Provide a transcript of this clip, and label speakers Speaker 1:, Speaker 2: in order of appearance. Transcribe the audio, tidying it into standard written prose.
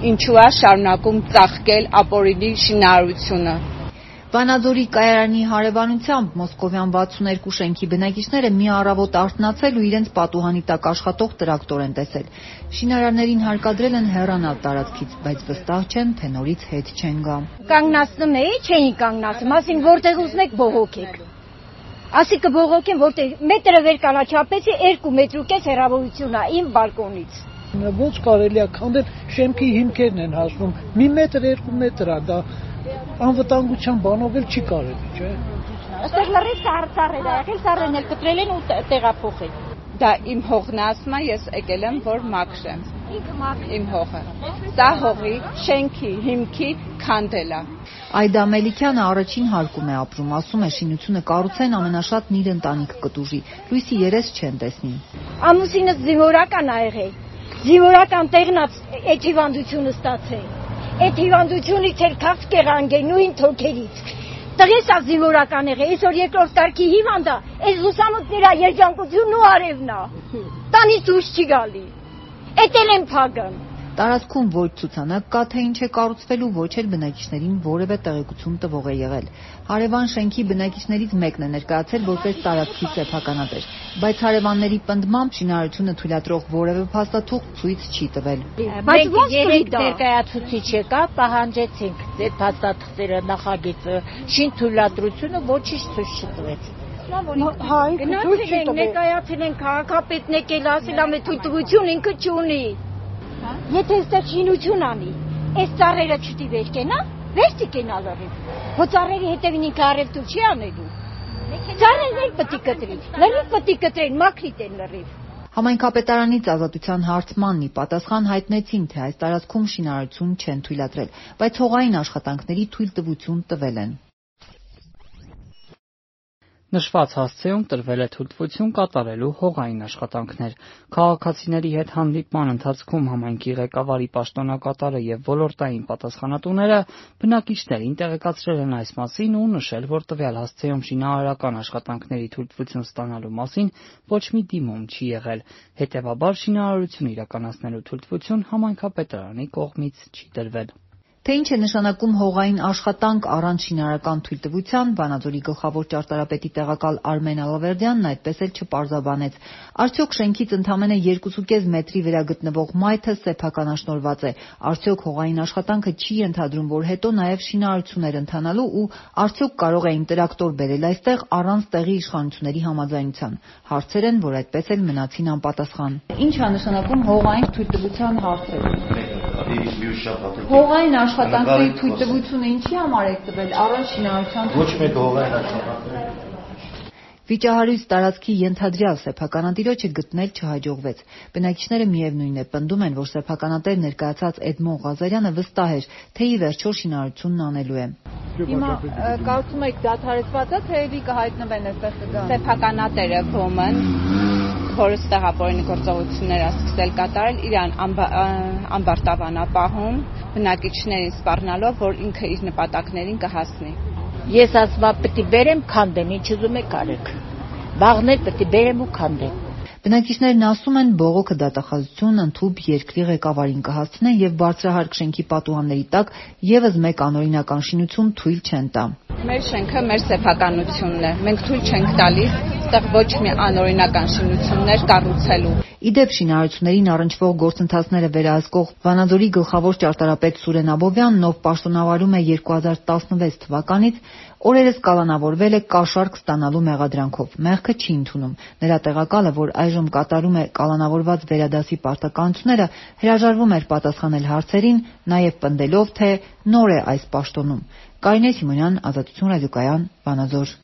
Speaker 1: ինչու է շարունակում ծաղկել ապօրինի շինարարությունը։
Speaker 2: Վանաձորի կայարանի հարևանությամբ մոսկովյան 62 շենքի բնակիչները մի առավոտ արթնացել ու իրենց պատուհանի տակ աշխատող տրակտոր են տեսել։ Շինարարներին հարկադրել են հեռանալ տարածքից, բայց վստահ չեն, թե նորից հետ չեն գա։
Speaker 3: Կանգնացնում էի, չէին կանգնացում, ասին որտեղ ուզնեք բողոքեք։ Ասի կբողոքեմ, որտեղ մետրը վեր կանաչապեցի 2 մետր ու կես հեռավորություն է իմ բալկոնից։
Speaker 4: Ոնց կարելի է քանդել, շեմքի հիմքերն են հասնում, 1 մետր, 2 մետր է դա, անվտանգության բանով էլ չի կարելի, չէ։
Speaker 3: Այստեղ լրիվ սառեր է եղել, սառերն էլ կտրել են ու տեղափոխել։
Speaker 1: Դա իմ հողն է, ասում է, ես եկել եմ, որ մաքրեմ։ Իմ հողը։ Սա հողի, շենքի, հիմքի քանդել է։
Speaker 2: Այդա Մելիքյանը առաջին հարկում է ապրում, ասում է շինությունը կառուցեն ամենաշատն իր ընտանիքը կտուժի, լույսի երես չեն տեսնի։
Speaker 3: Ամուսինս զինվորական ա եղել, զինվորական տեղնած այդ հիվանդությունը ստացել, այդ հիվանդությունից էլ քաղց կեղանգել նույն թոքերից, տղես ա զինվորական եղել, այսօր երկրորդ կարգի հիվանդ ա, այս լուսամուտների երջանկությունն ու արևն ա, տանից դուրս չի գալի, էդ էլ են փագն։
Speaker 2: Տարածքում ոչ ցուցանակ կա, թե ինչ է կառուցվելու, ոչ էլ բնակիչներին որևէ տեղեկություն տվող է եղել։ Հարևան շենքի բնակիչներից մեկն է ներկայացել որպես տարածքի սեփականատեր, բայց հարևանների պնդմամբ շինարարությունը թույլատրող որևէ փաստաթուղթ ցույց չի տվել։
Speaker 5: Բայց ո՞նց երեք ներկայացուցիչ եկա, պահանջեցինք այդ փաստաթղթերը, նախագիծը, շին թույլատրությունը ոչինչ ցույց չտվեց։
Speaker 3: Գնացել են քաղաքապետն եկել ասել ամե թույլտվություն ինքը չունի։ Եթե այստեղ շինություն անի, այս ծառերը չտի վեր կենա, վեր չի կենա լրիվ։ Հո ծառերի հետևին ինքը առևտուր չի անելու։ Ծառերն էլ պետք է կտրի, լրիվ պետք է կտրեն, մաքրիտ են լրիվ։
Speaker 2: Համայնքապետարանից Ազատության հարցմանն ի պատասխան հայտնեցին, թե այս տարածքում շինարարություն չեն թույլատրել, բայց հողային աշխատանքների թույլտվություն տվել են։
Speaker 6: Նշված հասցեում տրվել է թույլտվություն կատարելու հողային աշխատանքներ։ Քաղաքացիների հետ հանդիպման ընթացքում համայնքի ղեկավարի պաշտոնակատարը եւ ոլորտային պատասխանատուները բնակիչներին տեղեկացրել են այս մասին ու նշել, որ տվյալ հասցեում շինարարական աշխատանքների թույլտվություն ստանալու մասին ոչ մի դիմում չի եղել։ Հետևաբար շինարարություն իրականացնելու թույլտվություն համայնքապետարանի կողմից չի տրվել։
Speaker 2: Թե ինչ է նշանակում հողային աշխատանք առանց շինարարական թույլտվության, Վանաձորի գլխավոր ճարտարապետի տեղակալ Արմեն Ալավերդյանն այդպես էլ չպարզաբանեց։ Արդյոք շենքից ընդամենը 2.5 մետրի վրա գտնվող մայթը սեփականաշնորհված է, արդյոք հողային աշխատանքը չի ենթադրում, որ հետո նաև շինարարություններ ընթանալու ու արդյոք կարող էին տրակտոր բերել այստեղ առանց տեղի իշխանությունների համաձայնության։ Հարցեր են, որ այդպես էլ մնացին անպատասխան։ Ինչ է նշանակում հողային թույլտվության հարցերը։ Հողային աշխատանքների թույլտվությունը ինչի համար է տվել առանց շինարարության։
Speaker 7: Ոչ մեկ հողային աշխատանքներ։
Speaker 2: Վիճահարույց տարածքի ենթադրյալ սեփականատիրոջը գտնել չհաջողվեց։ Բնակիչները միևնույն է պնդում են, որ սեփականատեր ներկայացած Էդմոն Ղազարյանը վստահ էր, թե ի վերջո շինարարությունն անելու է։
Speaker 8: Հիմա կարծում եք դադարեցված է, թե էլի կհայտնվեն այստեղ կգան։
Speaker 1: Սեփականատերը Ոմն, որը ստեղ ապօրինի գործողություններ է սկսել կատարել, իրան ամբարտավան է պահում, բնակիչներին սպառնալով, որ ինքը իր նպատակներին կհասնի։
Speaker 5: Ես ասում եմ, պետք է բերեմ քանդեմ, ինչ ուզում եք արեք։ Վաղներ պետք է բերեմ ու քանդեմ։
Speaker 2: Բնակիչներն ասում են, բողոքը դատախազություն ընդհուպ երկրի ղեկավարին կհասցնեն եւ բարձրահարկ շենքի պատուհանների տակ եւս մեկ անօրինական շինություն թույլ չեն տա։
Speaker 1: Մեր շենքը մեր սեփականությունն է։ Մենք թույլ չենք տալիս այստեղ ոչ մի անօրինական շինություններ կառուցելու։
Speaker 2: Իդեպ շինարարություններին առնչվող գործընթացները վերահսկող Վանաձորի գլխավոր ճարտարապետ Սուրեն Աբովյանն, ով պաշտոնավարում է 2016 թվականից, օրերս կալանավորվել է կաշառք ստանալու մեղադրանքով։ Մեղքը չի ընդունում։ Նրա տեղակալը, որ այժմ կատարում է կալանավորված վերադասի պարտականությունները, հրաժարվում էր պատասխանել հարցերին, նաև պնդելով, թե նոր է այս պաշտոնում։ Կարինե Սիմոնյան, Ազատություն ռադիոկայան, Վանաձոր։